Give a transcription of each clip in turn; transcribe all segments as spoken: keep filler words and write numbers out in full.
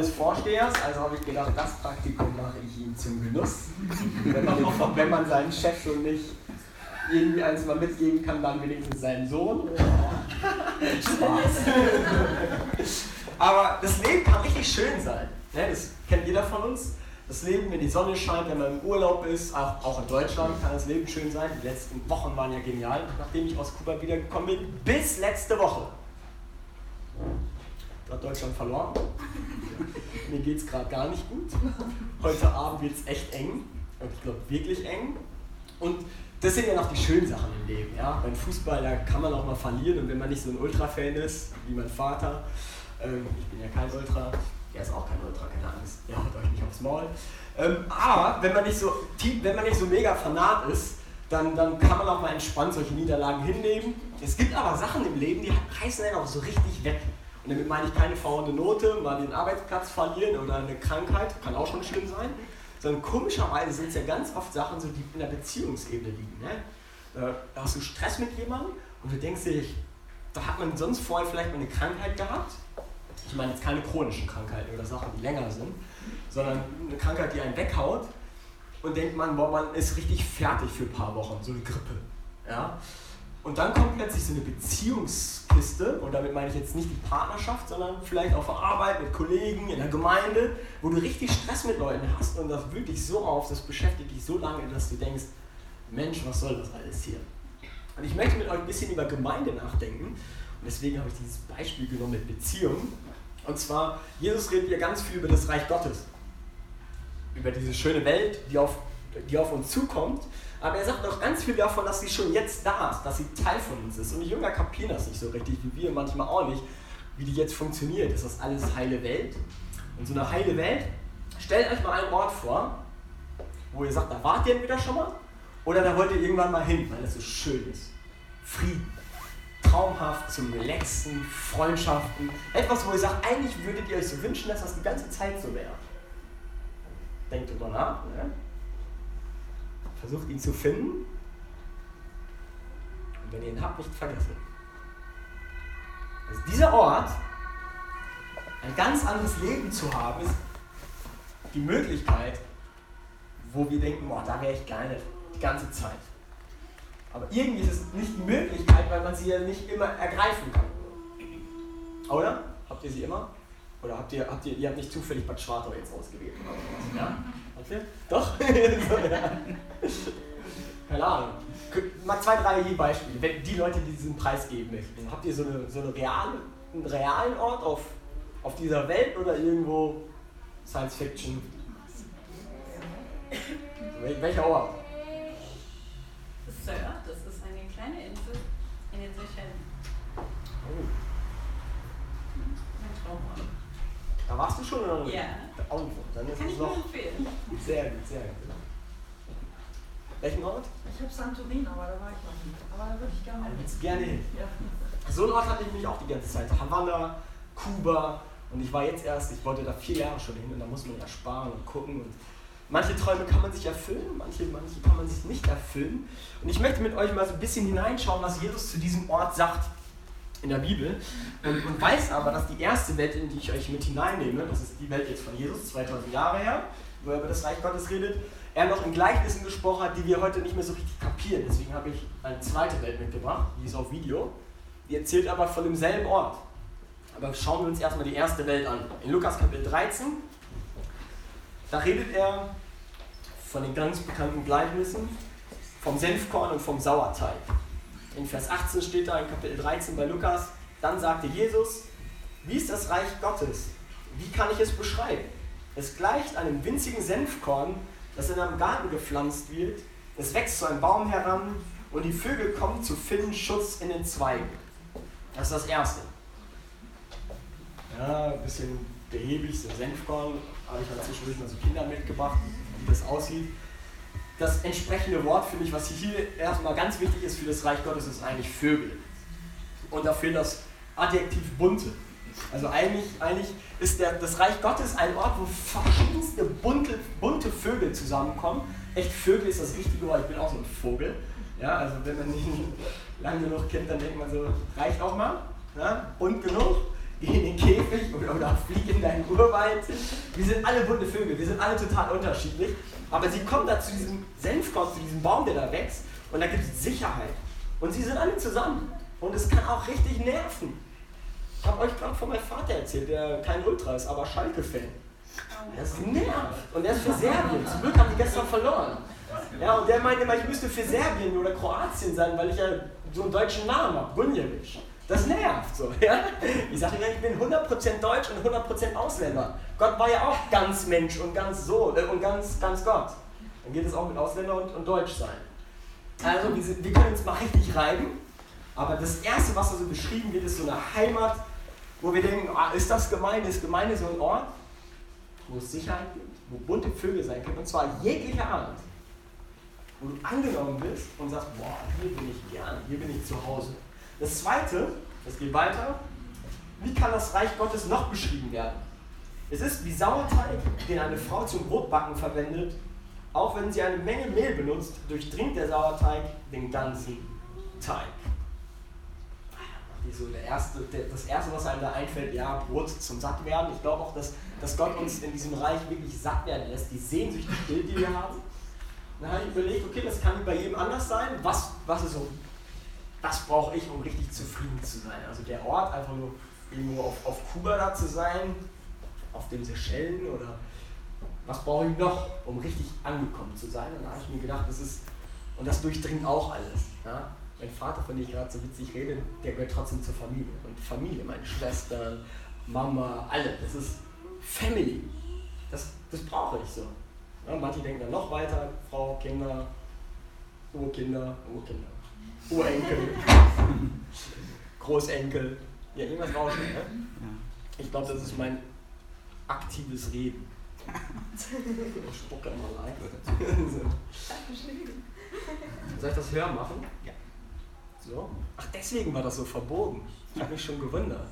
des Vorstehers, also habe ich gedacht, das Praktikum mache ich ihm zum Genuss. Wenn man, den, wenn man seinen Chef so nicht irgendwie eins mal mitgeben kann, dann wenigstens seinen Sohn. Spaß. Aber das Leben kann richtig schön sein. Das kennt jeder von uns. Das Leben, wenn die Sonne scheint, wenn man im Urlaub ist, auch, auch in Deutschland kann das Leben schön sein. Die letzten Wochen waren ja genial, nachdem ich aus Kuba wiedergekommen bin, bis letzte Woche. Da hat Deutschland verloren. Mir geht es gerade gar nicht gut. Heute Abend wird es echt eng. Und ich glaube wirklich eng. Und das sind ja noch die schönen Sachen im Leben. Ja? Beim Fußball, da kann man auch mal verlieren. Und wenn man nicht so ein Ultra-Fan ist, wie mein Vater, ähm, ich bin ja kein Ultra, er ist auch kein Ultra, keine Angst, ihr haut euch nicht aufs Maul. Ähm, aber wenn man nicht so, wenn man nicht so mega fanat ist, dann, dann kann man auch mal entspannt solche Niederlagen hinnehmen. Es gibt aber Sachen im Leben, die reißen einen auch so richtig weg. Und damit meine ich keine verhauene Note, mal den Arbeitsplatz verlieren oder eine Krankheit, kann auch schon schlimm sein. Sondern komischerweise sind es ja ganz oft Sachen, so, die in der Beziehungsebene liegen. Ne? Da hast du Stress mit jemandem und du denkst dir, da hat man sonst vorher vielleicht mal eine Krankheit gehabt. Ich meine jetzt keine chronischen Krankheiten oder Sachen, die länger sind, sondern eine Krankheit, die einen weghaut und denkt man, boah, man ist richtig fertig für ein paar Wochen, so eine Grippe. Ja? Und dann kommt plötzlich so eine Beziehungskiste, und damit meine ich jetzt nicht die Partnerschaft, sondern vielleicht auf der Arbeit mit Kollegen, in der Gemeinde, wo du richtig Stress mit Leuten hast und das wirklich so auf, das beschäftigt dich so lange, dass du denkst, Mensch, was soll das alles hier? Und ich möchte mit euch ein bisschen über Gemeinde nachdenken und deswegen habe ich dieses Beispiel genommen mit Beziehungen. Und zwar, Jesus redet ja ganz viel über das Reich Gottes, über diese schöne Welt, die auf, die auf uns zukommt. Aber er sagt auch ganz viel davon, dass sie schon jetzt da ist, dass sie Teil von uns ist. Und die Jünger kapieren das nicht so richtig, wie wir manchmal auch nicht, wie die jetzt funktioniert. Ist das alles heile Welt? Und so eine heile Welt, stellt euch mal einen Ort vor, wo ihr sagt, da wart ihr entweder schon mal, oder da wollt ihr irgendwann mal hin, weil es so schön ist. Frieden. Traumhaft, zum Relaxen, Freundschaften. Etwas, wo ihr sagt, eigentlich würdet ihr euch so wünschen, dass das die ganze Zeit so wäre. Denkt drüber nach. Ne? Versucht ihn zu finden. Und wenn ihr ihn habt, nicht vergessen. Also dieser Ort, ein ganz anderes Leben zu haben, ist die Möglichkeit, wo wir denken, boah, da wäre ich gerne die ganze Zeit. Aber irgendwie ist es nicht die Möglichkeit, weil man sie ja nicht immer ergreifen kann. Oder? Habt ihr sie immer? Oder habt ihr, habt ihr, ihr habt nicht zufällig Bad Schwartau jetzt ausgewählt? Ja? Habt ihr? Doch? Keine Ahnung. Mal zwei, drei Beispiele. Wenn die Leute, die diesen Preis geben möchten, habt ihr so, eine, so eine reale, einen realen Ort auf, auf dieser Welt oder irgendwo Science Fiction? Welcher Ort? Sir, das ist eine kleine Insel in den Seychellen. Oh. Mein Traumort. Da warst du schon, oder? Ja. Oh, dann ist Kann es ich noch nur empfehlen. sehr gut, sehr gut. Welchen Ort? Ich habe Santorin, aber da war ich noch nicht. Aber da würde ich gerne Da hin. willst du gerne hin. Ja. So einen Ort hatte ich mich auch die ganze Zeit. Havanna, Kuba, und ich war jetzt erst, ich wollte da vier Jahre schon hin und da muss man ja sparen und gucken. Und manche Träume kann man sich erfüllen, manche, manche kann man sich nicht erfüllen. Und ich möchte mit euch mal so ein bisschen hineinschauen, was Jesus zu diesem Ort sagt in der Bibel. Und, und weiß aber, dass die erste Welt, in die ich euch mit hineinnehme, das ist die Welt jetzt von Jesus, zweitausend Jahre her, wo er über das Reich Gottes redet, er noch in Gleichnissen gesprochen hat, die wir heute nicht mehr so richtig kapieren. Deswegen habe ich eine zweite Welt mitgebracht, die ist auf Video. Die erzählt aber von demselben Ort. Aber schauen wir uns erstmal die erste Welt an. In Lukas Kapitel dreizehn, da redet er von den ganz bekannten Gleichnissen vom Senfkorn und vom Sauerteig. In Vers achtzehn steht da in Kapitel dreizehn bei Lukas, dann sagte Jesus, wie ist das Reich Gottes? Wie kann ich es beschreiben? Es gleicht einem winzigen Senfkorn, das in einem Garten gepflanzt wird. Es wächst zu einem Baum heran und die Vögel kommen zu finden Schutz in den Zweigen. Das ist das Erste. Ja, ein bisschen behäbig, so Senfkorn, habe ich halt zwischendurch mal so Kinder mitgebracht, wie das aussieht. Das entsprechende Wort, finde ich, was hier erstmal ganz wichtig ist für das Reich Gottes, ist eigentlich Vögel. Und dafür das Adjektiv bunte. Also eigentlich, eigentlich ist der, das Reich Gottes ein Ort, wo verschiedenste bunte, bunte Vögel zusammenkommen. Echt, Vögel ist das richtige Wort, ich bin auch so ein Vogel. Ja, also wenn man ihn lange genug kennt, dann denkt man so, reicht auch mal, ja, bunt genug. geh in den Käfig oder, oder flieg in deinen Urwald. Wir sind alle bunte Vögel, wir sind alle total unterschiedlich. Aber sie kommen da zu diesem Senfkorn, zu diesem Baum, der da wächst. Und da gibt es Sicherheit. Und sie sind alle zusammen. Und es kann auch richtig nerven. Ich habe euch gerade von meinem Vater erzählt, der kein Ultra ist, aber Schalke-Fan. Das nervt. Und der ist für Serbien. Zum Glück haben die gestern verloren. Ja, und der meint immer, ich müsste für Serbien oder Kroatien sein, weil ich ja so einen deutschen Namen habe. Bunjevic. Das nervt so. Ja? Ich sage immer, ich bin hundert Prozent Deutsch und hundert Prozent Ausländer. Gott war ja auch ganz Mensch und ganz so äh, und ganz, ganz Gott. Dann geht es auch mit Ausländer und, und Deutsch sein. Also wir, sind, wir können uns mal richtig reiben, aber das Erste, was da so beschrieben wird, ist so eine Heimat, wo wir denken, ah, ist das Gemeinde? Ist Gemeinde so ein Ort, wo es Sicherheit gibt, wo bunte Vögel sein können, und zwar jeglicher Art. Wo du angenommen bist und sagst, boah, hier bin ich gern, hier bin ich zu Hause. Das Zweite, das geht weiter, wie kann das Reich Gottes noch beschrieben werden? Es ist wie Sauerteig, den eine Frau zum Brotbacken verwendet. Auch wenn sie eine Menge Mehl benutzt, durchdringt der Sauerteig den ganzen Teig. So der erste, der, das Erste, was einem da einfällt, ja, Brot zum Sattwerden. Ich glaube auch, dass, dass Gott uns in diesem Reich wirklich satt werden lässt, die Sehnsucht stillt, die wir haben. Dann habe ich überlegt, okay, das kann bei jedem anders sein. Was, was ist so, was brauche ich, um richtig zufrieden zu sein? Also der Ort, einfach nur irgendwo auf, auf Kuba da zu sein, auf den Seychellen, oder was brauche ich noch, um richtig angekommen zu sein? Und dann habe ich mir gedacht, das ist, und das durchdringt auch alles. Ja? Mein Vater, von dem ich gerade so witzig rede, der gehört trotzdem zur Familie. Und Familie, meine Schwestern, Mama, alle, das ist Family. Das, das brauche ich so. Ja, manche denken dann noch weiter, Frau, Kinder, Urkinder, Urkinder, Urenkel, Großenkel. Ja, irgendwas brauche ich, ne? Ich glaube, das ist mein aktives Reden. Ich spucke immer leicht. Soll ich das höher machen? Ja. So. Ach, deswegen war das so verbogen. Ich habe mich schon gewundert.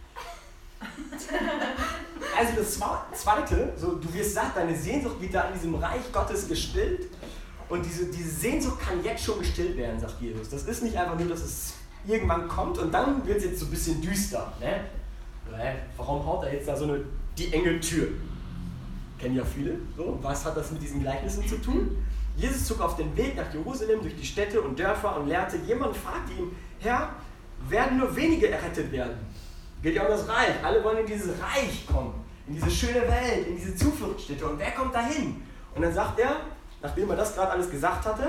Also das Zweite, so, du wirst satt, deine Sehnsucht wird da in diesem Reich Gottes gestillt. Und diese, diese Sehnsucht kann jetzt schon gestillt werden, sagt Jesus. Das ist nicht einfach nur, dass es irgendwann kommt und dann wird es jetzt so ein bisschen düster. Ne? Warum haut er jetzt da so eine, die enge Tür? Kennen ja viele. So. Was hat das mit diesen Gleichnissen zu tun? Jesus zog auf den Weg nach Jerusalem durch die Städte und Dörfer und lehrte. Jemand fragte ihn, Herr, werden nur wenige errettet werden? Geht ja um das Reich. Alle wollen in dieses Reich kommen, in diese schöne Welt, in diese Zufluchtsstätte. Und wer kommt dahin? Und dann sagt er, nachdem er das gerade alles gesagt hatte,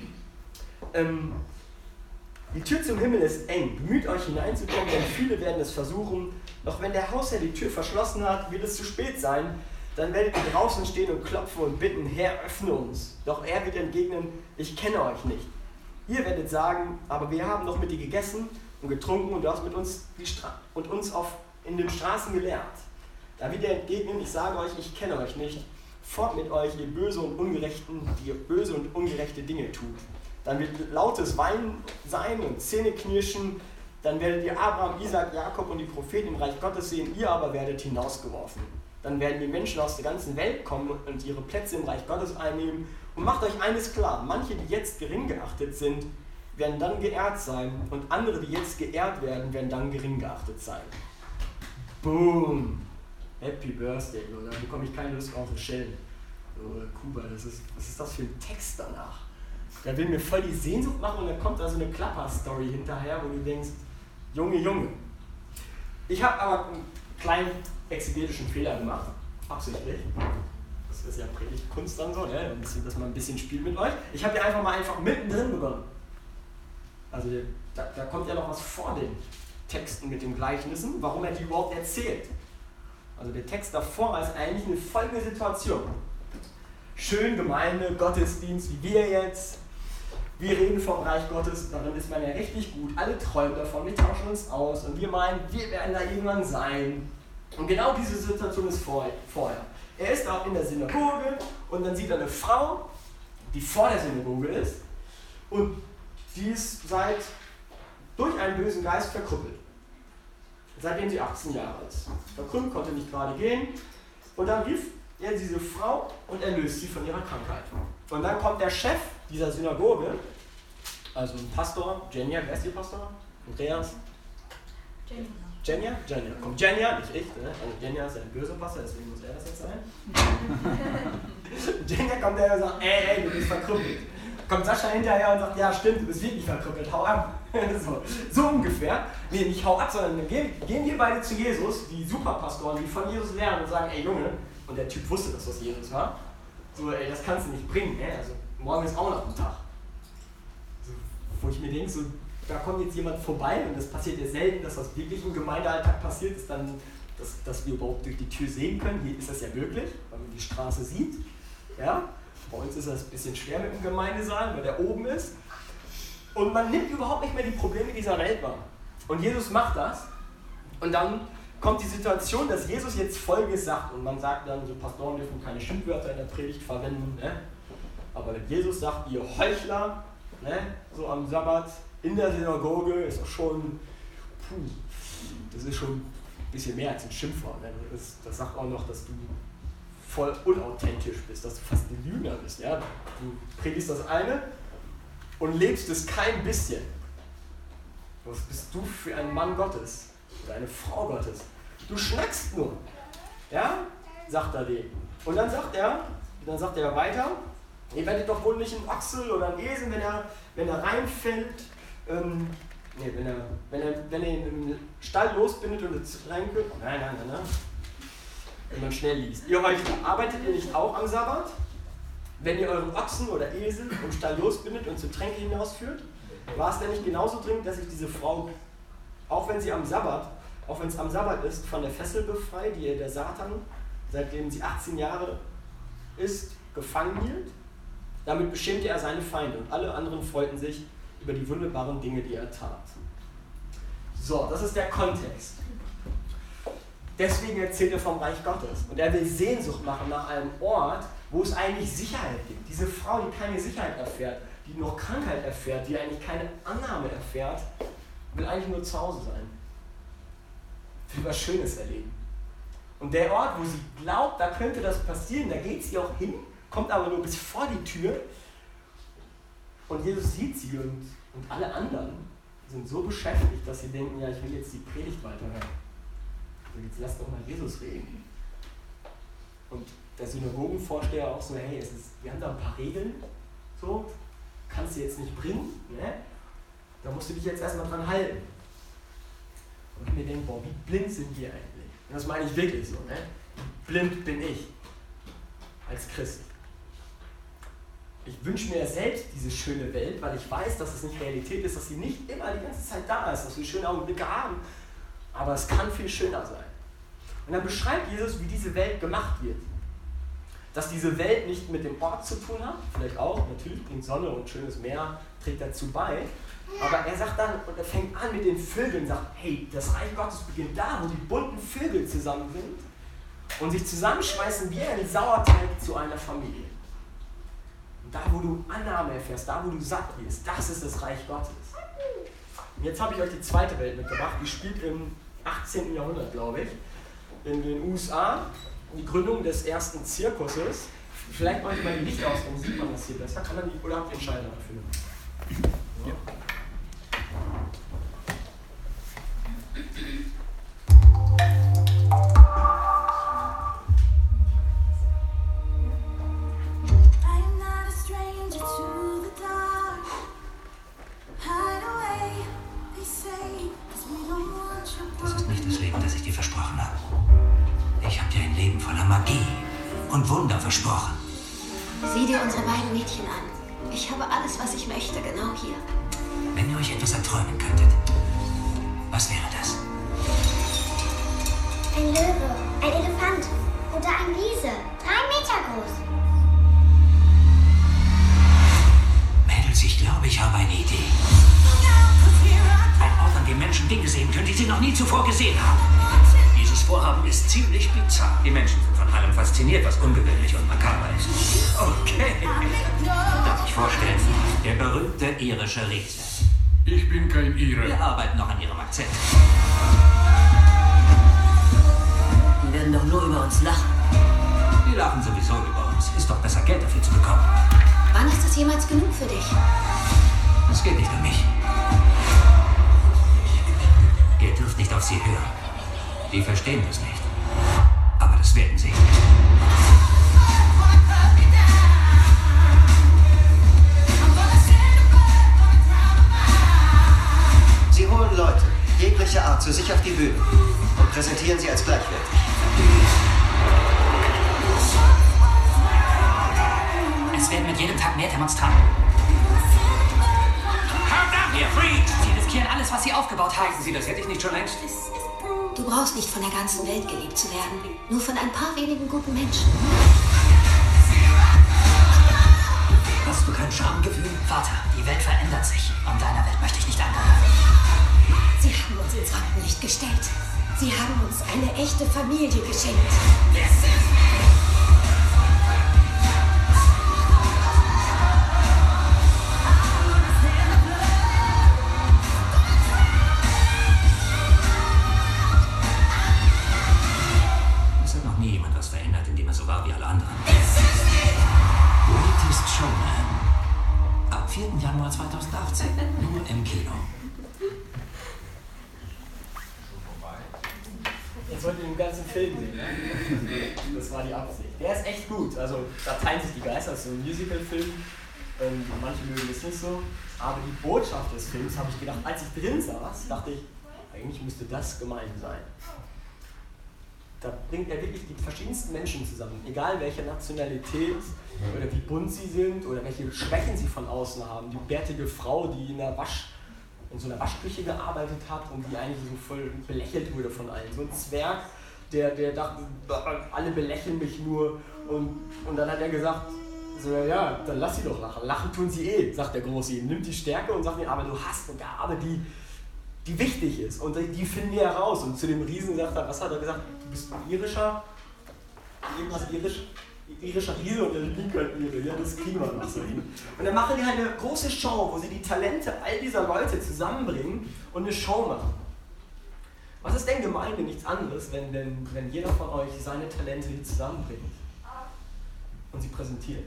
ähm, die Tür zum Himmel ist eng. Bemüht euch hineinzukommen, denn viele werden es versuchen. Doch wenn der Hausherr die Tür verschlossen hat, wird es zu spät sein. Dann werdet ihr draußen stehen und klopfen und bitten, Herr, öffne uns. Doch er wird entgegnen, ich kenne euch nicht. Ihr werdet sagen, aber wir haben doch mit dir gegessen und getrunken und du hast mit uns, die Stra- und uns auf, in den Straßen gelehrt. Da wird er entgegnen, ich sage euch, ich kenne euch nicht. Fort mit euch, ihr böse und Ungerechten, die ihr böse und ungerechte Dinge tut. Dann wird lautes Weinen sein und Zähneknirschen. Dann werdet ihr Abraham, Isaac, Jakob und die Propheten im Reich Gottes sehen, ihr aber werdet hinausgeworfen. Dann werden die Menschen aus der ganzen Welt kommen und ihre Plätze im Reich Gottes einnehmen. Und macht euch eines klar, manche, die jetzt gering geachtet sind, werden dann geehrt sein und andere, die jetzt geehrt werden, werden dann gering geachtet sein. Boom! Happy Birthday, oder? Da bekomme ich keine Lust auf Seychellen. Oder Kuba, das ist, was ist das für ein Text danach? Der will mir voll die Sehnsucht machen und dann kommt da so eine Klapper-Story hinterher, wo du denkst, Junge, Junge. Ich habe aber einen kleinen exegetischen Fehler gemacht, absichtlich. Das ist ja Predigtkunst dann so, ne? Dass man ein bisschen spielt mit euch. Ich habe ja einfach mal einfach mittendrin begonnen. Also da, da kommt ja noch was vor den Texten mit den Gleichnissen, warum er die überhaupt erzählt. Also der Text davor ist eigentlich eine folgende Situation. Schön Gemeinde, Gottesdienst, wie wir jetzt. Wir reden vom Reich Gottes, darin ist man ja richtig gut. Alle träumen davon, wir tauschen uns aus und wir meinen, wir werden da irgendwann sein. Und genau diese Situation ist vorher. Er ist auch in der Synagoge und dann sieht er eine Frau, die vor der Synagoge ist und die ist seit, durch einen bösen Geist verkrüppelt. Seitdem sie achtzehn Jahre alt ist. Verkrümmt, konnte nicht gerade gehen. Und dann rief er diese Frau und erlöst sie von ihrer Krankheit. Und dann kommt der Chef dieser Synagoge, also ein Pastor, Jenja, wer ist Ihr Pastor? Andreas? Jenja. Jenja? Jenja. Kommt Jenja, nicht ich, ne? Also Jenja ist ein böser Pastor, deswegen muss er das jetzt sein. Jenja kommt daher und sagt, ey, ey, du bist verkrüppelt. Kommt Sascha hinterher und sagt, ja stimmt, du bist wirklich verkrüppelt, hau ab. so, so ungefähr. Nee, nicht hau ab, sondern dann gehen, gehen wir beide zu Jesus, die Superpastoren, die von Jesus lernen und sagen, ey Junge, und der Typ wusste, dass das Jesus war, so, ey, das kannst du nicht bringen, ne? Also morgen ist auch noch ein Tag. So, wo ich mir denke, so, da kommt jetzt jemand vorbei und das passiert ja selten, dass das wirklich im Gemeindealltag passiert ist, dann, dass, dass wir überhaupt durch die Tür sehen können. Hier ist das ja möglich, weil man die Straße sieht. Ja? Bei uns ist das ein bisschen schwer mit dem Gemeindesaal, weil der oben ist. Und man nimmt überhaupt nicht mehr die Probleme dieser Welt wahr. Und Jesus macht das. Und dann kommt die Situation, dass Jesus jetzt Folgendes sagt. Und man sagt dann, so Pastoren dürfen keine Schimpfwörter in der Predigt verwenden. Ne? Aber wenn Jesus sagt, ihr Heuchler, ne? So am Sabbat, in der Synagoge, ist das schon, puh, das ist schon ein bisschen mehr als ein Schimpfwort. Ne? Das, das sagt auch noch, dass du voll unauthentisch bist, dass du fast ein Lügner bist. Ja? Du predigst das eine und lebst es kein bisschen. Was bist du für ein Mann Gottes oder eine Frau Gottes? Du schnackst nur. Ja? Sagt er dem. Und dann sagt er, dann sagt er weiter, ihr werdet doch wohl nicht einen Ochsel oder einen Esel, wenn er, wenn er reinfällt, ähm, nee, wenn er, wenn er, wenn er ihn im Stall losbindet und es reinkommt. Nein, nein, nein, nein. Wenn man schnell liest. Ihr heute arbeitet ihr nicht auch am Sabbat? Wenn ihr euren Ochsen oder Esel im Stall losbindet und zu Tränke hinausführt? War es denn nicht genauso dringend, dass ich diese Frau, auch wenn sie am Sabbat, auch wenn es am Sabbat ist, von der Fessel befreit, die ihr der Satan, seitdem sie achtzehn Jahre ist, gefangen hielt? Damit beschämte er seine Feinde und alle anderen freuten sich über die wunderbaren Dinge, die er tat. So, das ist der Kontext. Deswegen erzählt er vom Reich Gottes. Und er will Sehnsucht machen nach einem Ort, wo es eigentlich Sicherheit gibt. Diese Frau, die keine Sicherheit erfährt, die nur Krankheit erfährt, die eigentlich keine Annahme erfährt, will eigentlich nur zu Hause sein. Will was Schönes erleben. Und der Ort, wo sie glaubt, da könnte das passieren, da geht sie auch hin, kommt aber nur bis vor die Tür. Und Jesus sieht sie und, und alle anderen sind so beschäftigt, dass sie denken, ja, ich will jetzt die Predigt weiterhören. Also jetzt lass doch mal Jesus reden. Und der Synagogenvorsteher auch so, hey, es ist, wir haben da ein paar Regeln, so, kannst du jetzt nicht bringen, ne? Da musst du dich jetzt erstmal dran halten. Und ich mir denke, boah, wie blind sind wir eigentlich? Und das meine ich wirklich so, ne? Blind bin ich als Christ. Ich wünsche mir selbst diese schöne Welt, weil ich weiß, dass es nicht Realität ist, dass sie nicht immer die ganze Zeit da ist, dass wir schöne Augenblicke haben. Aber es kann viel schöner sein. Und dann beschreibt Jesus, wie diese Welt gemacht wird. Dass diese Welt nicht mit dem Ort zu tun hat, vielleicht auch, natürlich bringt Sonne und schönes Meer, trägt dazu bei. Aber er sagt dann, und er fängt an mit den Vögeln, sagt, hey, das Reich Gottes beginnt da, wo die bunten Vögel zusammen sind und sich zusammenschmeißen wie ein Sauerteig zu einer Familie. Und da, wo du Annahme erfährst, da, wo du satt wirst, das ist das Reich Gottes. Und jetzt habe ich euch die zweite Welt mitgebracht, die spielt im achtzehnten Jahrhundert, glaube ich, in den U S A, die Gründung des ersten Zirkuses. Vielleicht mache ich mal die Lichter aus, dann sieht man das hier besser. Kann man die, oder habt ihr den Schalter dafür? Ja. Das ist nicht das Leben, das ich dir versprochen habe. Ich habe dir ein Leben voller Magie und Wunder versprochen. Sieh dir unsere beiden Mädchen an. Ich habe alles, was ich möchte, genau hier. Wenn ihr euch etwas erträumen könntet, was wäre das? Ein Löwe, ein Elefant oder ein Riese. Drei Meter groß. Mädels, ich glaube, ich habe eine Idee. Ein Ort, an dem Menschen Dinge sehen können, die sie noch nie zuvor gesehen haben. Dieses Vorhaben ist ziemlich bizarr. Die Menschen sind von allem fasziniert, was ungewöhnlich und makaber ist. Okay. Darf ich vorstellen, der berühmte irische Riese. Ich bin kein Ire. Wir arbeiten noch an ihrem Akzent. Die werden doch nur über uns lachen. Die lachen sowieso über uns. Ist doch besser, Geld dafür zu bekommen. Wann ist das jemals genug für dich? Es geht nicht um mich. Geht dürft nicht auf sie hören. Die verstehen das nicht. Aber das werden sie. Sie holen Leute, jeglicher Art, zu sich auf die Bühne und präsentieren sie als gleichwertig. Es werden mit jedem Tag mehr Demonstranten. Come down here, Freaks! Sie riskieren alles, was sie aufgebaut haben. Sie, das hätte ich nicht schon längst. Du brauchst nicht von der ganzen Welt geliebt zu werden. Nur von ein paar wenigen guten Menschen. Hast du kein Schamgefühl? Vater, die Welt verändert sich. Und deiner Welt möchte ich nicht angehören. Sie haben uns ins Rampenlicht gestellt. Sie haben uns eine echte Familie geschenkt. Es hat noch nie jemand was verändert, indem er so war wie alle anderen. Greatest Showman. Ab vierten Januar zweitausendachtzehn. Nur im Kino. Jetzt wollt ihr den ganzen Film sehen, ne? Das war die Absicht. Der ist echt gut, also da teilen sich die Geister, das ist so ein Musical-Film. Ähm, manche mögen es nicht so, aber die Botschaft des Films, habe ich gedacht, als ich drin saß, dachte ich, eigentlich müsste das gemeint sein. Da bringt er wirklich die verschiedensten Menschen zusammen, egal welche Nationalität oder wie bunt sie sind oder welche Schwächen sie von außen haben. Die bärtige Frau, die in der Wasch in so einer Waschküche gearbeitet hat und die eigentlich so voll belächelt wurde von allen. So ein Zwerg, der, der dachte, alle belächeln mich nur. Und, und dann hat er gesagt, so, ja, dann lass sie doch lachen. Lachen tun sie eh, sagt der Große. Nimmt die Stärke und sagt mir, aber du hast eine Gabe, die, die wichtig ist. Und die finden wir heraus. Und zu dem Riesen sagt er, was hat er gesagt? Du bist ein irischer, irgendwas irisch, irischer Riese und der Linker Ire. Ja, das kriegen wir noch so hin. Und dann machen die halt eine große Show, wo sie die Talente all dieser Leute zusammenbringen und eine Show machen. Was ist denn Gemeinde? Nichts anderes, wenn, wenn, wenn jeder von euch seine Talente zusammenbringt und sie präsentiert.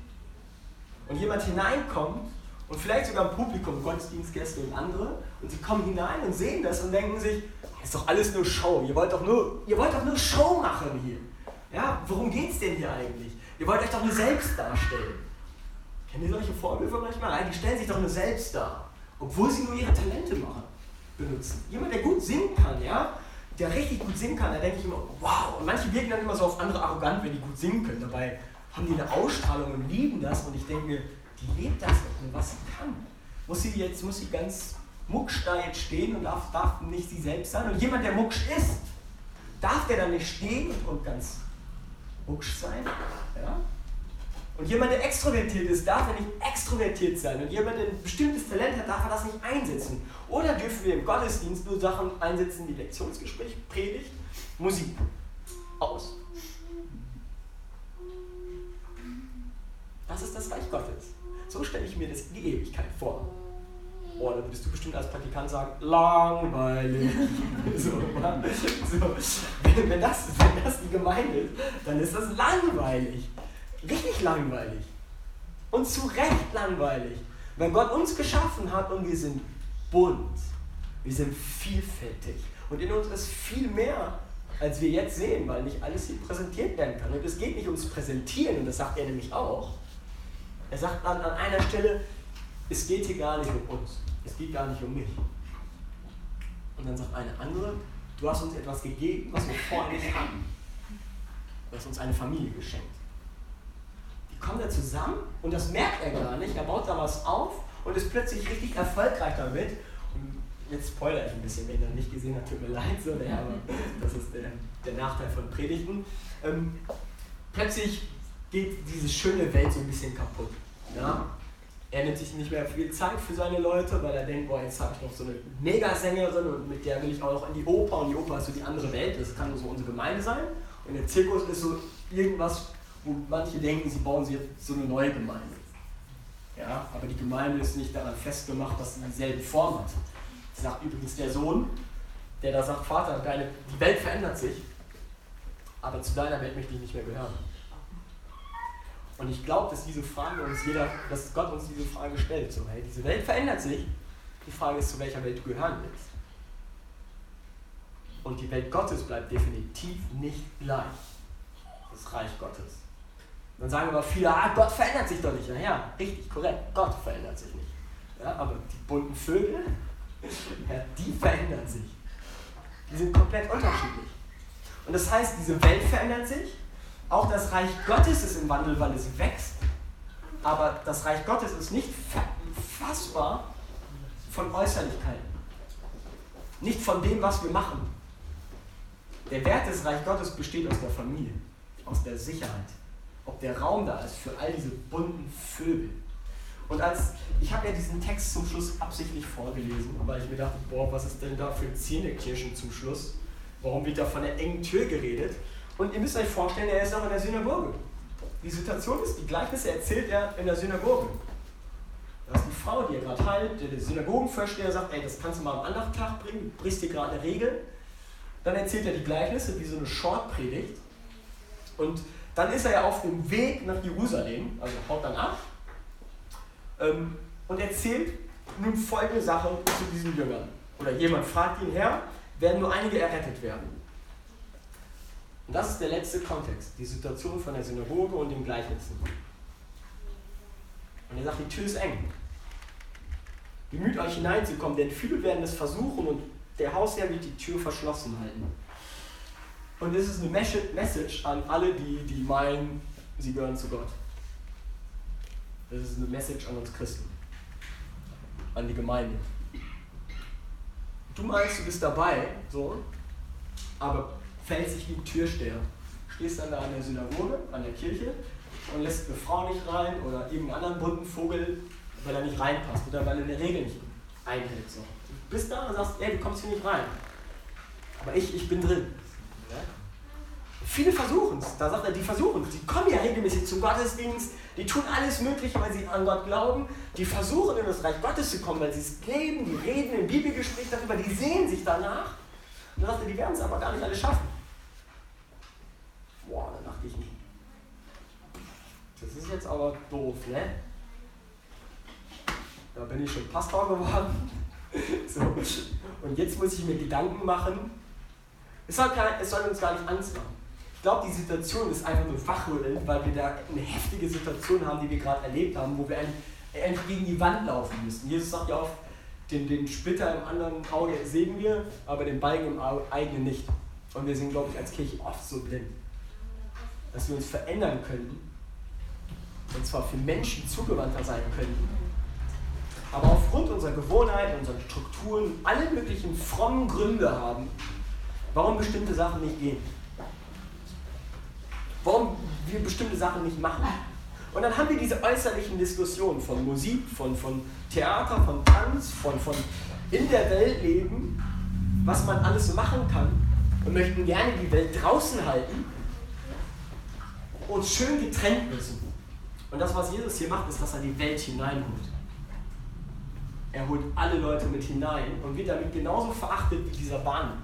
Und jemand hineinkommt und vielleicht sogar im Publikum, Gottesdienstgäste und andere, und sie kommen hinein und sehen das und denken sich, das ist doch alles nur Show, ihr wollt doch nur, ihr wollt doch nur Show machen hier. Ja, worum geht's denn hier eigentlich? Ihr wollt euch doch nur selbst darstellen. Kennt ihr solche Vorwürfe manchmal? Die stellen sich doch nur selbst dar, obwohl sie nur ihre Talente machen, benutzen. Jemand, der gut singen kann, ja, der richtig gut singen kann, da denke ich immer, wow. Und manche wirken dann immer so auf andere arrogant, wenn die gut singen können. Dabei haben die eine Ausstrahlung und lieben das. Und ich denke mir, die lebt das doch nur, was sie kann. Muss sie jetzt, muss sie ganz mucksch da jetzt stehen und darf, darf nicht sie selbst sein? Und jemand, der mucksch ist, darf der dann nicht stehen und ganz mucksch sein? Ja? Und jemand, der extrovertiert ist, darf er nicht extrovertiert sein. Und jemand, der ein bestimmtes Talent hat, darf er das nicht einsetzen. Oder dürfen wir im Gottesdienst nur Sachen einsetzen wie Lektionsgespräch, Predigt, Musik. Aus. Das ist das Reich Gottes. So stelle ich mir das die Ewigkeit vor. Oh, da würdest du bestimmt als Praktikant sagen, langweilig. so, so. Wenn, wenn, das, wenn das die Gemeinde ist, dann ist das langweilig. Richtig langweilig. Und zu Recht langweilig. Wenn Gott uns geschaffen hat und wir sind bunt, wir sind vielfältig. Und in uns ist viel mehr, als wir jetzt sehen, weil nicht alles hier präsentiert werden kann. Und es geht nicht ums Präsentieren, und das sagt er nämlich auch. Er sagt an, an einer Stelle, es geht hier gar nicht um uns, es geht gar nicht um mich. Und dann sagt eine andere, du hast uns etwas gegeben, was wir vorher nicht hatten. Du hast uns eine Familie geschenkt. Die kommen da zusammen und das merkt er gar nicht, er baut da was auf und ist plötzlich richtig erfolgreich damit. Und jetzt spoilere ich ein bisschen, wenn ihr das nicht gesehen habt, tut mir leid, so, der, aber das ist der, der Nachteil von Predigten. Ähm, plötzlich geht diese schöne Welt so ein bisschen kaputt. Ja? Er nimmt sich nicht mehr viel Zeit für seine Leute, weil er denkt, boah, jetzt habe ich noch so eine Megasängerin und mit der will ich auch noch in die Oper, und die Oper ist so die andere Welt, das kann nur so unsere Gemeinde sein. Und der Zirkus ist so irgendwas, wo manche denken, sie bauen sich so eine neue Gemeinde. Ja? Aber die Gemeinde ist nicht daran festgemacht, dass sie dieselbe Form hat. Das sagt übrigens der Sohn, der da sagt, Vater, deine, die Welt verändert sich, aber zu deiner Welt möchte ich nicht mehr gehören. Und ich glaube, dass diese Frage uns jeder, dass Gott uns diese Frage stellt. So, hey, diese Welt verändert sich. Die Frage ist, zu welcher Welt du gehören willst. Und die Welt Gottes bleibt definitiv nicht gleich. Das Reich Gottes. Dann sagen aber viele, ah, Gott verändert sich doch nicht. Ja, ja, richtig, korrekt, Gott verändert sich nicht. Ja, aber die bunten Vögel, ja, die verändern sich. Die sind komplett unterschiedlich. Und das heißt, diese Welt verändert sich, auch das Reich Gottes ist im Wandel, weil es wächst, aber das Reich Gottes ist nicht fassbar von Äußerlichkeiten. Nicht von dem, was wir machen. Der Wert des Reich Gottes besteht aus der Familie, aus der Sicherheit, ob der Raum da ist für all diese bunten Vögel. Und als ich habe ja diesen Text zum Schluss absichtlich vorgelesen, weil ich mir dachte, boah, was ist denn da für Zähneknirschen zum Schluss? Warum wird da von der engen Tür geredet? Und ihr müsst euch vorstellen, er ist auch in der Synagoge. Die Situation ist, die Gleichnisse erzählt er in der Synagoge. Da ist die Frau, die er gerade heilt, der Synagogenvorsteher sagt, ey, das kannst du mal am Andachttag bringen, du brichst dir gerade eine Regel. Dann erzählt er die Gleichnisse, wie so eine Short-Predigt. Und dann ist er ja auf dem Weg nach Jerusalem, also haut dann ab, ähm, und erzählt nun folgende Sachen zu diesen Jüngern. Oder jemand fragt ihn, Herr, werden nur einige errettet werden? Und das ist der letzte Kontext, die Situation von der Synagoge und dem Gleichnissen. Und er sagt, die Tür ist eng. Bemüht euch hineinzukommen, denn viele werden es versuchen und der Hausherr wird die Tür verschlossen halten. Und es ist eine Message an alle, die, die meinen, sie gehören zu Gott. Das ist eine Message an uns Christen, an die Gemeinde. Du meinst, du bist dabei, so, aber fällst dich wie ein Türsteher. Stehst dann da an der Synagoge, an der Kirche und lässt eine Frau nicht rein oder irgendeinen anderen bunten Vogel, weil er nicht reinpasst oder weil er eine Regel nicht einhält. So. Du bist da und sagst, ey, du kommst hier nicht rein. Aber ich, ich bin drin. Ja? Viele versuchen es. Da sagt er, die versuchen es. Die kommen ja regelmäßig zum Gottesdienst, die tun alles Mögliche, weil sie an Gott glauben. Die versuchen in das Reich Gottes zu kommen, weil sie es leben, die reden im Bibelgespräch darüber, die sehen sich danach. Und dann sagt er, die werden es aber gar nicht alle schaffen. Boah, dann dachte ich, das ist jetzt aber doof, ne? Da bin ich schon Pastor geworden. So. Und jetzt muss ich mir Gedanken machen. Es soll, gar, es soll uns gar nicht Angst machen. Ich glaube, die Situation ist einfach nur wachrüttelnd, weil wir da eine heftige Situation haben, die wir gerade erlebt haben, wo wir eigentlich gegen die Wand laufen müssen. Jesus sagt ja oft, den, den Splitter im anderen Auge sehen wir, aber den Balken im eigenen nicht. Und wir sind, glaube ich, als Kirche oft so blind, dass wir uns verändern könnten, und zwar für Menschen zugewandter sein könnten, aber aufgrund unserer Gewohnheiten, unserer Strukturen, alle möglichen frommen Gründe haben, warum bestimmte Sachen nicht gehen. Warum wir bestimmte Sachen nicht machen. Und dann haben wir diese äußerlichen Diskussionen von Musik, von, von Theater, von Tanz, von, von in der Welt leben, was man alles so machen kann und möchten gerne die Welt draußen halten und schön getrennt müssen. Und das, was Jesus hier macht, ist, dass er die Welt hineinholt. Er holt alle Leute mit hinein und wird damit genauso verachtet wie dieser Bahn.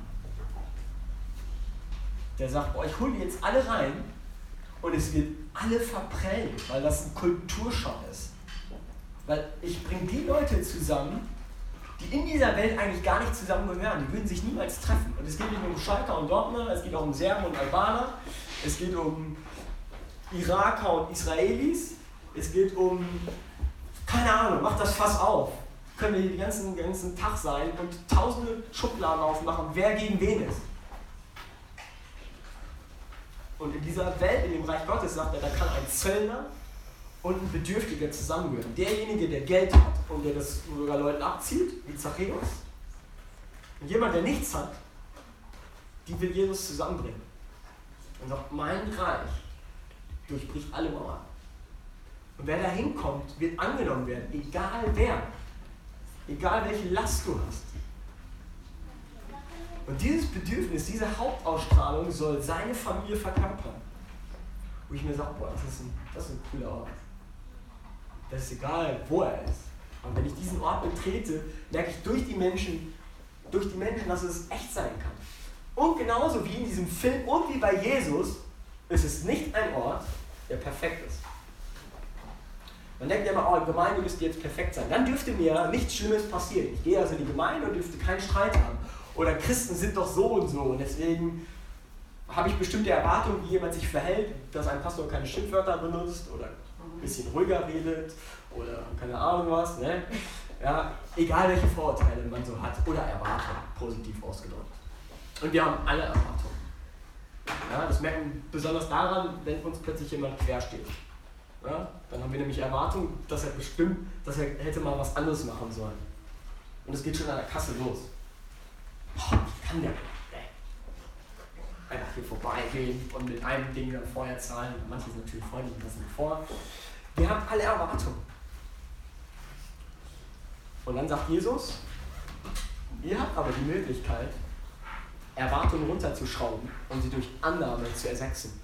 Der sagt, boah, ich hole die jetzt alle rein und es wird alle verprellen, weil das ein Kulturschock ist. Weil ich bringe die Leute zusammen, die in dieser Welt eigentlich gar nicht zusammengehören. Die würden sich niemals treffen. Und es geht nicht um Schalker und Dortmunder, es geht auch um Serben und Albaner, es geht um Iraker und Israelis, es geht um, keine Ahnung, macht das Fass auf. Können wir den ganzen, ganzen Tag sein und tausende Schubladen aufmachen, wer gegen wen ist. Und in dieser Welt, in dem Reich Gottes, sagt er, da kann ein Zöllner und ein Bedürftiger zusammengehören. Derjenige, der Geld hat und der das sogar Leuten abzieht, wie Zachäus. Und jemand, der nichts hat, die will Jesus zusammenbringen. Und sagt, mein Reich durchbricht alle Mauern. Und wer da hinkommt, wird angenommen werden, egal wer. Egal welche Last du hast. Und dieses Bedürfnis, diese Hauptausstrahlung soll seine Familie verkörpern. Wo ich mir sage, boah, das ist, ein, das ist ein cooler Ort. Das ist egal, wo er ist. Aber wenn ich diesen Ort betrete, merke ich durch die Menschen, durch die Menschen, dass es echt sein kann. Und genauso wie in diesem Film und wie bei Jesus, ist es nicht ein Ort, der perfekt ist. Man denkt ja immer, oh, Gemeinde müsste jetzt perfekt sein. Dann dürfte mir nichts Schlimmes passieren. Ich gehe also in die Gemeinde und dürfte keinen Streit haben. Oder Christen sind doch so und so und deswegen habe ich bestimmte Erwartungen, wie jemand sich verhält, dass ein Pastor keine Schimpfwörter benutzt oder ein bisschen ruhiger redet oder keine Ahnung was. Ne? Ja, egal welche Vorurteile man so hat oder Erwartungen, positiv ausgedrückt. Und wir haben alle Erwartungen. Ja, das merken wir besonders daran, wenn uns plötzlich jemand quer steht. Ja, dann haben wir nämlich Erwartungen, dass er bestimmt, dass er hätte mal was anderes machen sollen. Und es geht schon an der Kasse los. Oh, wie kann der einfach hier vorbeigehen und mit einem Ding dann vorher zahlen? Manche sind natürlich freundlich und lassen vor. Wir haben alle Erwartungen. Und dann sagt Jesus, ihr habt aber die Möglichkeit, Erwartungen runterzuschrauben und sie durch Annahme zu ersetzen.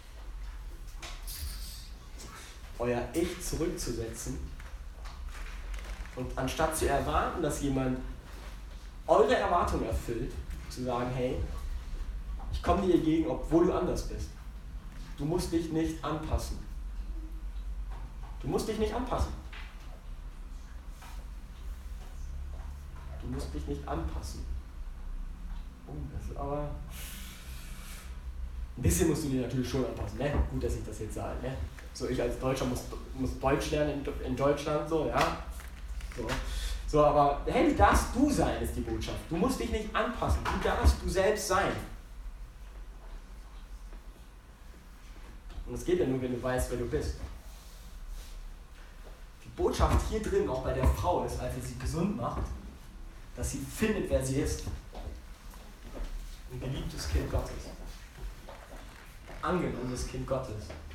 Euer Ich zurückzusetzen und anstatt zu erwarten, dass jemand eure Erwartungen erfüllt, zu sagen, hey, ich komme dir entgegen, obwohl du anders bist. Du musst dich nicht anpassen. Du musst dich nicht anpassen. Du musst dich nicht anpassen. Oh, das ist aber... Ein bisschen musst du dir natürlich schon anpassen, ne? Gut, dass ich das jetzt sage, ne? So, ich als Deutscher muss, muss Deutsch lernen in, in Deutschland, so, ja? So. So, aber hey, du darfst du sein, ist die Botschaft. Du musst dich nicht anpassen, du darfst du selbst sein. Und es geht ja nur, wenn du weißt, wer du bist. Die Botschaft hier drin, auch bei der Frau, ist, als sie sie gesund macht, dass sie findet, wer sie ist. Ein geliebtes Kind Gottes. Angenommenes Kind Gottes.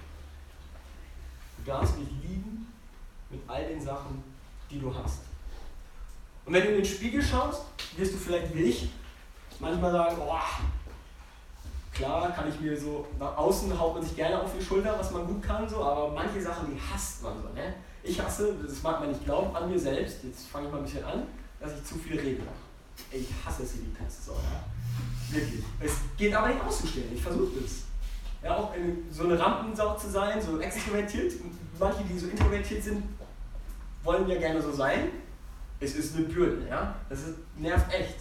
Du darfst mich lieben mit all den Sachen, die du hast. Und wenn du in den Spiegel schaust, wirst du vielleicht wie ich manchmal sagen, oh, klar kann ich mir so, nach außen haut man sich gerne auf die Schulter, was man gut kann, so, aber manche Sachen, die hasst man so. Ne? Ich hasse, das mag man nicht glauben, an mir selbst, jetzt fange ich mal ein bisschen an, dass ich zu viel rede. Ich hasse es wie die Pest. So, ja? Wirklich. Es geht aber nicht auszustellen, ich versuche das. Ja, auch in, so eine Rampensau zu sein, so extrovertiert. Manche, die so introvertiert sind, wollen ja gerne so sein. Es ist eine Bürde, ja. Das ist, nervt echt.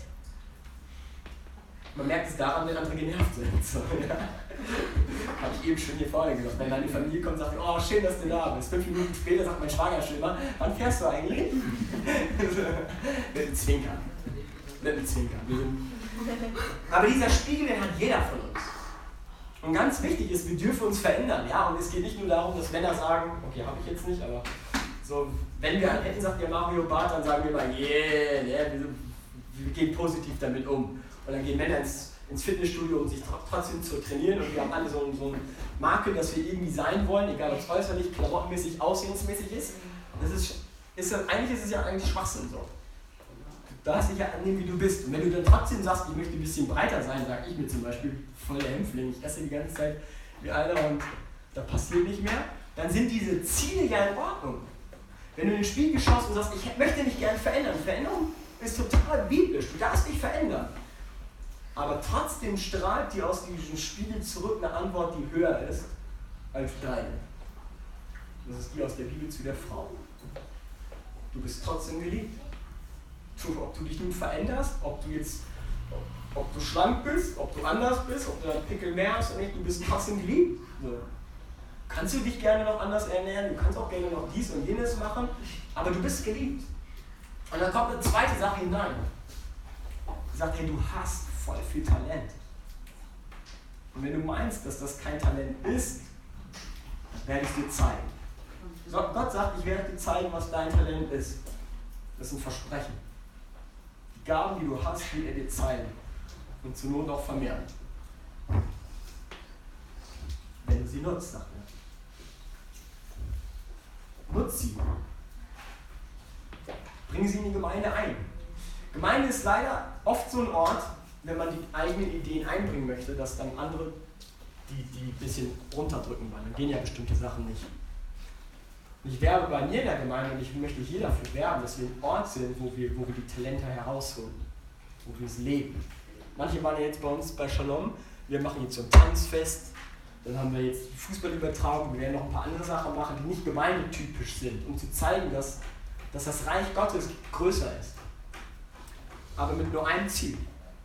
Man merkt es daran, wenn andere genervt sind. So, ja. Habe ich eben schon hier vorne gesagt. Wenn deine Familie kommt und sagt, oh, schön, dass du da bist. Fünf Minuten später sagt mein Schwager schon immer, wann fährst du eigentlich? Mit dem Zwinkern. Mit dem Zwinkern. Aber dieser Spiegel, den hat jeder von uns. Und ganz wichtig ist, wir dürfen uns verändern. Ja? Und es geht nicht nur darum, dass Männer sagen, okay, habe ich jetzt nicht, aber so, wenn wir einen hätten, sagt der Mario Barth, dann sagen wir mal, yeah, yeah wir, wir gehen positiv damit um. Und dann gehen Männer ins, ins Fitnessstudio, um sich trotzdem zu trainieren. Und wir haben alle so, so einen Makel, dass wir irgendwie sein wollen, egal ob es äußerlich, klamottenmäßig, aussehensmäßig ist. Das ist, ist eigentlich ist es ja eigentlich Schwachsinn so. Du darfst dich ja annehmen, wie du bist. Und wenn du dann trotzdem sagst, ich möchte ein bisschen breiter sein, sage ich mir zum Beispiel, voll der Hämpfling, ich esse die ganze Zeit wie einer und da passiert nicht mehr, dann sind diese Ziele ja in Ordnung. Wenn du in den Spiegel schaust und sagst, ich möchte mich gerne verändern, Veränderung ist total biblisch, du darfst dich verändern. Aber trotzdem strahlt dir aus diesem Spiegel zurück eine Antwort, die höher ist als deine. Das ist die aus der Bibel zu der Frau. Du bist trotzdem geliebt. Ob du dich nun veränderst, ob du jetzt, ob du schlank bist, ob du anders bist, ob du einen Pickel mehr hast oder nicht, du bist trotzdem geliebt. So. Kannst du dich gerne noch anders ernähren, du kannst auch gerne noch dies und jenes machen, aber du bist geliebt. Und dann kommt eine zweite Sache hinein. Die sagt, hey, du hast voll viel Talent. Und wenn du meinst, dass das kein Talent ist, werde ich dir zeigen. Gott sagt, ich werde dir zeigen, was dein Talent ist. Das ist ein Versprechen. Die Gaben, die du hast, will er dir zeigen. Und zur Not auch vermehren. Wenn du sie nutzt, sagt er. Nutz sie. Bring sie in die Gemeinde ein. Gemeinde ist leider oft so ein Ort, wenn man die eigenen Ideen einbringen möchte, dass dann andere die, die ein bisschen runterdrücken wollen. Dann gehen ja bestimmte Sachen nicht. Und ich werbe bei mir in der Gemeinde und ich möchte hier dafür werben, dass wir ein Ort sind, wo wir, wo wir die Talente herausholen, wo wir es leben. Manche waren ja jetzt bei uns bei Shalom, wir machen jetzt so ein Tanzfest, dann haben wir jetzt die Fußballübertragung, wir werden noch ein paar andere Sachen machen, die nicht gemeindetypisch sind, um zu zeigen, dass, dass das Reich Gottes größer ist. Aber mit nur einem Ziel,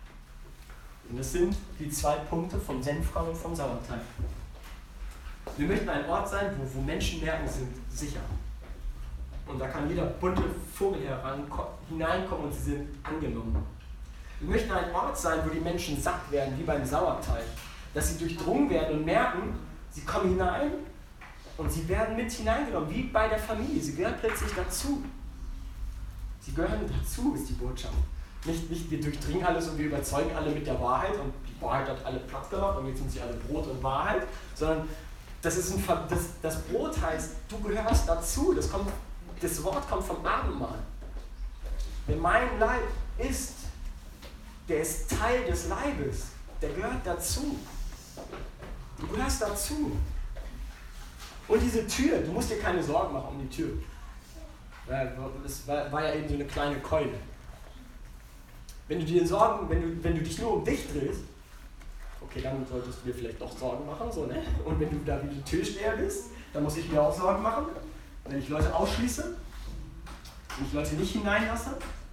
Und das sind die zwei Punkte vom Senfkorn und vom Sauerteig. Wir möchten ein Ort sein, wo, wo Menschen merken, sie sind sicher. Und da kann jeder bunte Vogel heran, hineinkommen und sie sind angenommen. Wir möchten ein Ort sein, wo die Menschen satt werden, wie beim Sauerteig. Dass sie durchdrungen werden und merken, sie kommen hinein und sie werden mit hineingenommen, wie bei der Familie. Sie gehören plötzlich dazu. Sie gehören dazu, ist die Botschaft. Nicht, nicht wir durchdringen alles und wir überzeugen alle mit der Wahrheit und die Wahrheit hat alle platt gemacht und jetzt sind sie alle Brot und Wahrheit, sondern das, ist ein, das, das Brot heißt, du gehörst dazu. Das, kommt, das Wort kommt vom Abendmahl. Wer mein Leib isst, der ist Teil des Leibes. Der gehört dazu. Du gehörst dazu. Und diese Tür, du musst dir keine Sorgen machen um die Tür. Das war, war ja eben so eine kleine Keule. Wenn du dir Sorgen, wenn du, wenn du dich nur um dich drehst, okay, dann solltest du dir vielleicht doch Sorgen machen, so, ne? Und wenn du da wie ein Türsteher bist, dann muss ich mir auch Sorgen machen, wenn ich Leute ausschließe, wenn ich Leute nicht hineinlasse.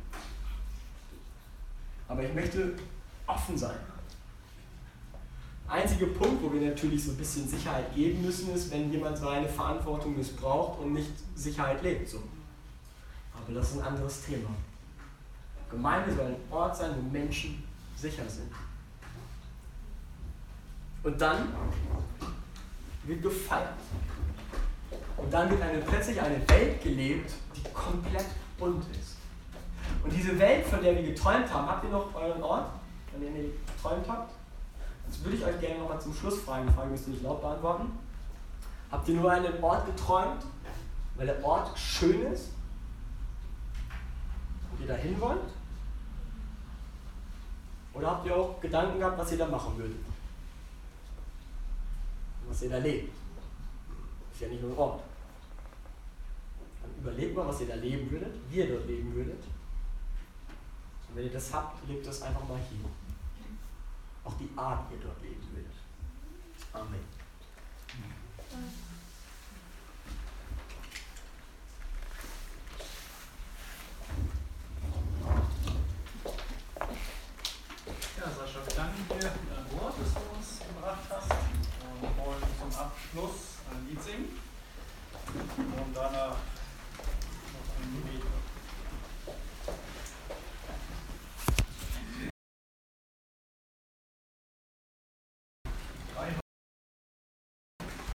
Aber ich möchte offen sein. Einziger Punkt, wo wir natürlich so ein bisschen Sicherheit geben müssen, ist, wenn jemand seine Verantwortung missbraucht und nicht Sicherheit lebt. So. Aber das ist ein anderes Thema. Gemeinde soll ein Ort sein, wo Menschen sicher sind. Und dann wird gefeiert. Und dann wird eine, plötzlich eine Welt gelebt, die komplett bunt ist. Und diese Welt, von der wir geträumt haben, habt ihr noch euren Ort, an dem ihr geträumt habt? Jetzt würde ich euch gerne noch mal zum Schluss fragen, die Frage müsst ihr nicht laut beantworten. Habt ihr nur einen Ort geträumt, weil der Ort schön ist und ihr dahin wollt? Oder habt ihr auch Gedanken gehabt, was ihr da machen würdet? Was ihr da lebt? Ist ja nicht nur ein Ort. Dann überlegt mal, was ihr da leben würdet, wie ihr dort leben würdet. Und wenn ihr das habt, lebt das einfach mal hier. Auch die Art, wie ihr dort leben würdet. Amen. Ja, Sascha, wir danken dir für dein Wort, das du uns gebracht hast. Und wollen zum Abschluss ein Lied singen. Und danach